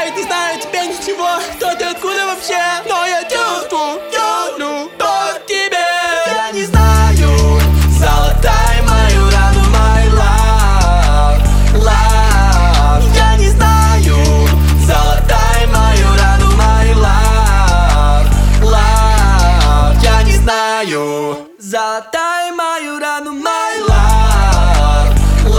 ведь не знаю тебе ничего. Кто ты, откуда вообще? Но я чувствую любовь к тебе. Я не знаю, залатай мою рану, my love, love. Я не знаю, залатай мою рану, my love, love. Я не знаю, залатай мою рану, my love,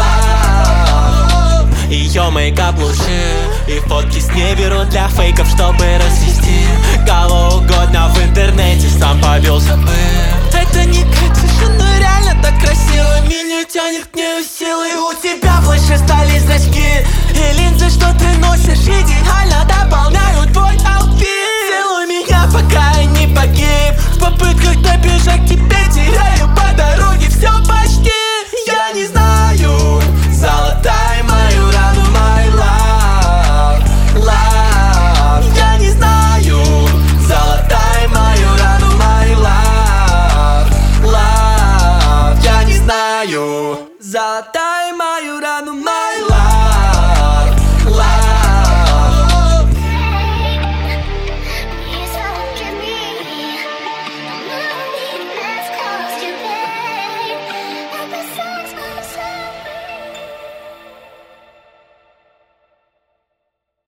love. Ее мейкап лучше, и фотки с ней беру для фейков, чтобы развести кого угодно в интернете, сам повелся бы. Это не Катюша, но реально так красиво. Меня тянет к ней силой. У тебя в флеше стали зрачки, и линзы, что ты носишь, идеально дополняют твой аутфит. Целуй меня, пока я не погиб. В попытках добежать к тебе теряю по дороге все почти. Я не знаю, залатай мою рану, my love, love. Я не знаю, залатай мою рану, my love, love. Я не знаю, залатай мою рану, my love.